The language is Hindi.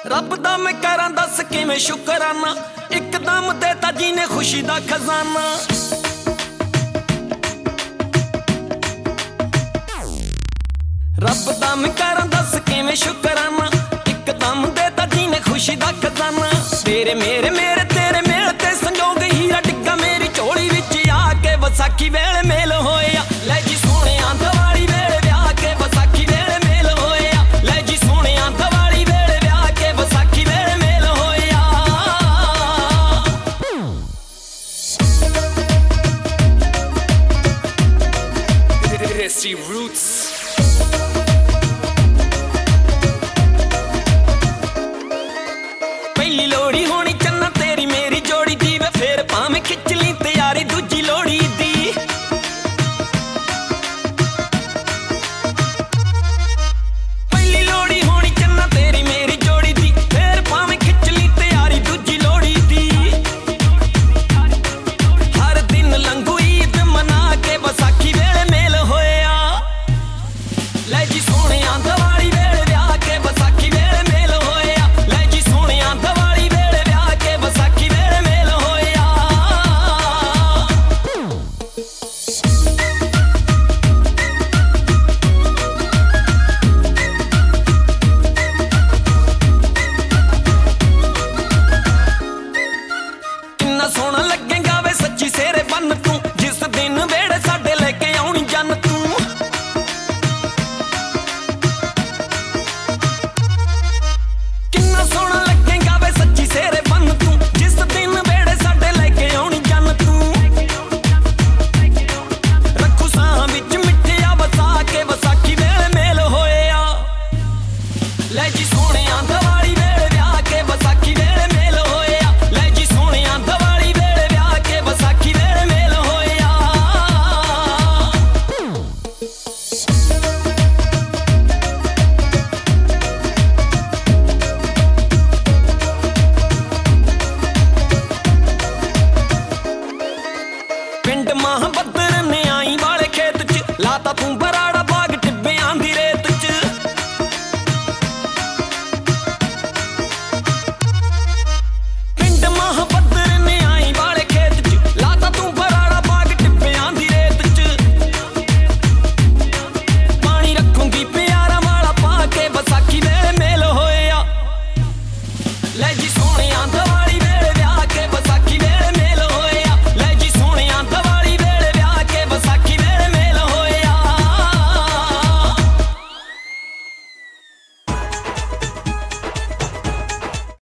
रब दा मैं करां दस किवें शुकराना, इकदम देता जी ने खुशी दा खजाना। रब दा मैं करां दस किवें शुकराना, इकदम देता जी ने खुशी दा खजाना। तेरे मेरे मेरे तेरे मेल ते संजोग हीरा डिग्गा मेरी झोली विच आके वसाखी वेले मेल होया। लै जी सोहणिया दिवाली वेले ब्याह के वसाखी वेले मेल होया। लै जी सोहणिया दिवाली वेले ब्याह के वसाखी वेले मेल होया। Desi Roots। पहली लोड़ी होनी चन्ना तेरी मेरी जोड़ी दी वे, फिर भावें खिच ली तैयारी दूजी लोड़ी दी। पहली लोड़ी होनी चन्ना तेरी मेरी जोड़ी दी, फिर भावें खिच ली तैयारी दूजी लोड़ी दी। हर दिन लंघू ईद मना के वसाखी वेले मेल होया। लै जी सोहणिया